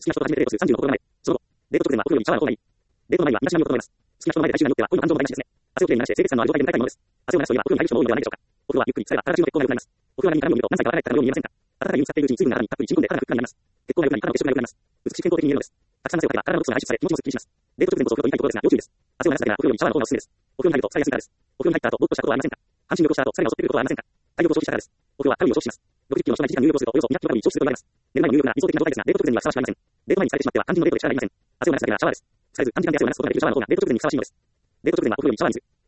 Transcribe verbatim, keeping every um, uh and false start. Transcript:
きな人と初めてデートするさんじゅうの心構え。その後、デート直前はお風呂にシャワーの方がいい。デートの前には身だしなみを整えます。好きな人の前で大事なによっては恋の感情のないなしですね。汗をきれいに流して清潔感のある状態で迎えたいものです。汗を流すというのはお風呂に入る人も多いのではないでしょうか。お風呂はゆっくり、それが体中の血行が良くなります。お風呂上がりに鏡を見ると何歳か若返ったかのように見えませんか。温かい湯に浸かっているうちに水分が体にたっぷり染み込んで体がふっくらになります。血行が良くなり体の血色が良くなります。美しく健康的に見えるのです。たくさん汗をかけば体の毒素が排出され気持ちもすっきりします。デート直前こそお風呂と言いたいところですが要注意です。汗を流すだけならお風呂よりシャワーの方がおすすめです。お風呂に入ると疲れやすいからです。お風呂に入った後ぼーっとしたことはありませんか。半身浴をした後疲れが襲ってくることはありませんか。体力を消費したからです。お風呂はカロリーを消費します。ろくじゅっキロの人がいちじかん入浴をするとおよそにひゃくキロカロリー消費すると言われます。寝る前の入浴が理想的な状態ですが、デート直前にはふさわしくありません。デート前に疲れてしまっては肝心のデートで力がありません。汗を流すだけならシャワーです。疲れず短時間で汗を流すことができるシャワーの方がデート直前にふさわしいのです。デート直前にはお風呂にシャワーに水。